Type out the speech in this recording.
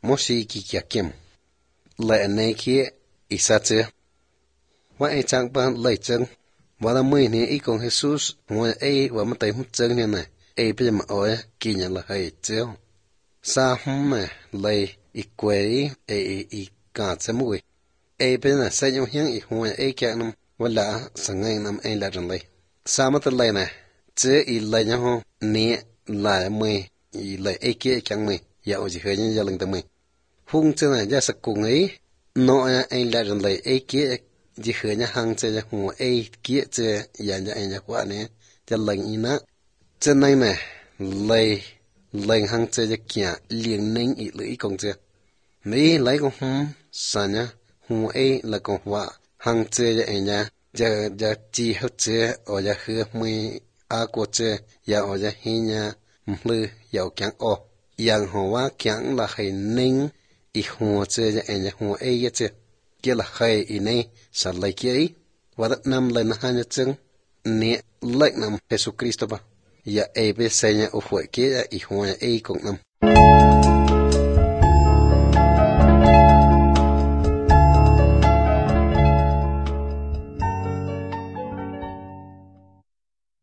moshi ki kia kim. Lại này kia isa chưa. Và ai chẳng ban lại chân. Và là mười này ý con Jesus ngoài ai và mất tay hút chân này này. Ai bây giờ mà ôi kỳ nhận là hay chưa. Sa hôm này lại ý quay ý cả chân mùi. Ai bây giờ sẽ dùng hiến ý ngoài ai kia nằm. Và là sáng ngày nằm ai là rừng lại. Sa mất lại này. Chứ ý lại nhau hông. Nè là mười. Ý lại ai kia chẳng mười. Dạo chỉ hơi nhân gia lần tâm mười. Hùng chân này ra sắc cùng ấy. Nó ai là rừng lại ai kia. Chỉ hơi nhá hăng chơi nhá hùng ai kia chơi. Dạ nhá ai nhá quá nè. Chả lần ý ná. Chân này nè. Lấy hăng chơi nhá kia. Liền ninh ý lưỡi công chơi. Mấy lấy con hùng. Sao nhá. Hùng ai là con họa. Hăng chơi nhá ai nhá. Dạ chỉ hết chơi. Ở dạ hứa mười á cô chơi. Dạ ở dạ hi nhá. Lư dạo kẹng ô. Yang hò wá kẹng là hay ninh. Ý hùa chơi nhá ai nhá hùa ai yá chơi. Kia là hay ý này. Sao lấy kia ấy. Và đất năm lên hai nhá chân. Nè lệnh nằm Jesus Christo ba. Dạ ai bê xe nhá ổ phổi kia ý hùa nhá ai cũng nằm.